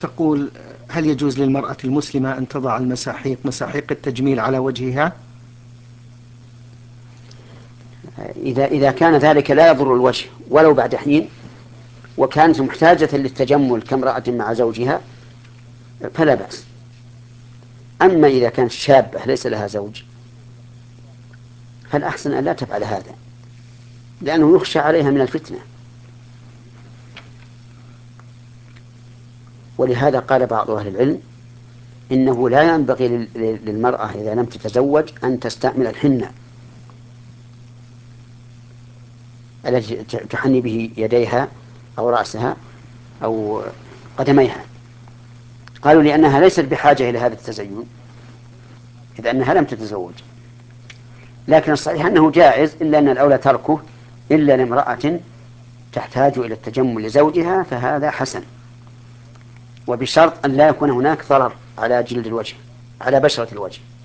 تقول: هل يجوز للمرأة المسلمة أن تضع مساحيق التجميل على وجهها؟ إذا كان ذلك لا يضر الوجه ولو بعد حين، وكانت محتاجة للتجمل كامرأة مع زوجها، فلا بأس. أما إذا كانت شابة ليس لها زوج فالأحسن أن لا تفعل هذا، لأنه يخشى عليها من الفتنة. ولهذا قال بعض أهل العلم إنه لا ينبغي للمرأة إذا لم تتزوج أن تستعمل الحنة التي تحني به يديها أو رأسها أو قدميها. قالوا لأنها ليست بحاجة إلى هذا التزين إذ أنها لم تتزوج. لكن الصحيح أنه جائز، إلا أن الأولى تركه إلا لامرأة تحتاج إلى التجمل لزوجها، فهذا حسن، وبشرط أن لا يكون هناك ضرر على جلد الوجه، على بشرة الوجه.